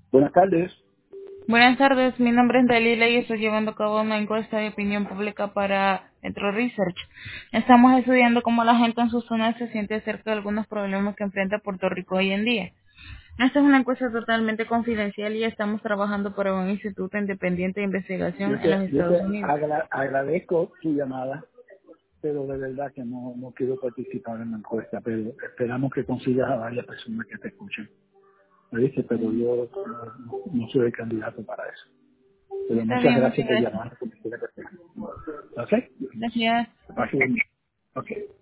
Buenas tardes. Buenas tardes, mi nombre es Dalila y estoy llevando a cabo una encuesta de opinión pública para Metro Research. Estamos estudiando cómo la gente en su zona se siente acerca de algunos problemas que enfrenta Puerto Rico hoy en día. Esta es una encuesta totalmente confidencial y estamos trabajando para un instituto independiente de investigación en los Yo Estados te Unidos. agradezco tu llamada, pero de verdad que no quiero participar en la encuesta, pero esperamos que consigas a varias personas que te escuchen. Me dice, pero yo no soy el candidato para eso. Pero Está muchas bien, muchas gracias por gracias. llamar, como quiera que sea. ¿Ok? Gracias. Que pase bien. Ok.